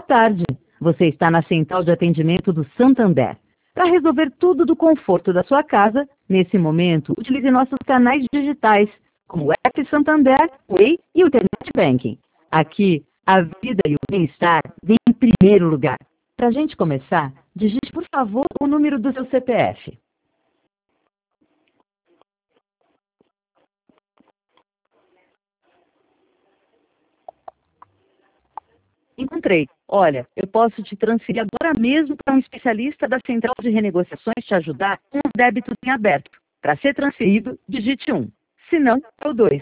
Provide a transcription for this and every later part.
tarde. Você está na central de atendimento do Santander. Para resolver tudo do conforto da sua casa, nesse momento, utilize nossos canais digitais, como o app Santander, Way e o Internet Banking. Aqui, a vida e o bem-estar vêm em primeiro lugar. Para a gente começar, digite, por favor, o número do seu CPF. Encontrei. Olha, eu posso te transferir agora mesmo para um especialista da Central de Renegociações te ajudar com os débitos em aberto. Para ser transferido, digite 1. Se não, é o 2.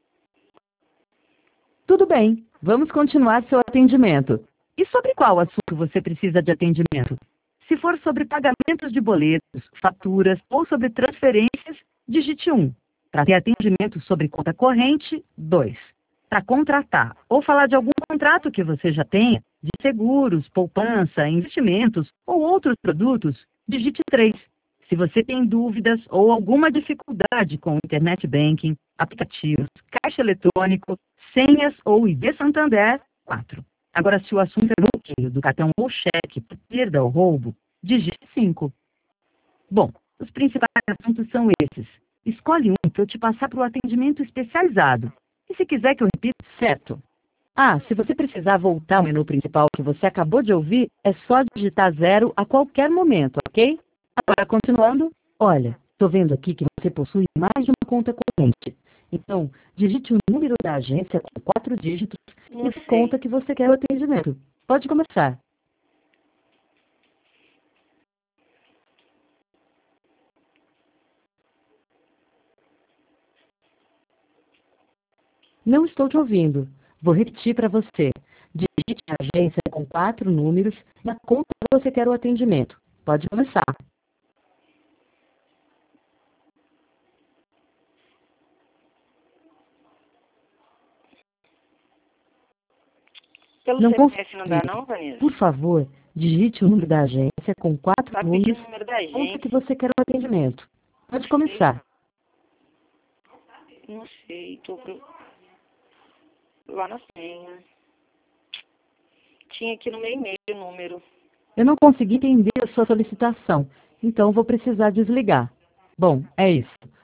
Tudo bem, vamos continuar seu atendimento. E sobre qual assunto você precisa de atendimento? Se for sobre pagamentos de boletos, faturas ou sobre transferências, digite 1. Para ter atendimento sobre conta corrente, 2. Para contratar ou falar de algum contrato que você já tenha, de seguros, poupança, investimentos ou outros produtos, digite 3. Se você tem dúvidas ou alguma dificuldade com o Internet Banking, aplicativos, caixa eletrônico, senhas ou ID Santander, 4. Agora, se o assunto é bloqueio do cartão ou cheque por perda ou roubo, digite 5. Bom, os principais assuntos são esses. Escolhe um para eu te passar para o atendimento especializado. E se quiser que eu repita, certo. Ah, se você precisar voltar ao menu principal que você acabou de ouvir, é só digitar 0 a qualquer momento, ok? Agora, continuando, olha, estou vendo aqui que você possui mais de uma conta corrente. Então, digite o número da agência com 4 dígitos e a conta que você quer o atendimento. Pode começar. Não estou te ouvindo. Vou repetir para você. Digite a agência com 4 números e a conta que você quer o atendimento. Pode começar. Pelo Não CPF não dá consegui. não, Vanessa? Por favor, digite o número da agência com 4 Tá números pedindo o número da e a conta que agência. você quer o atendimento. Pode começar. Não sei, lá na senha. Tinha aqui no meu e-mail o número. Eu não consegui entender a sua solicitação, então vou precisar desligar. Bom, é isso.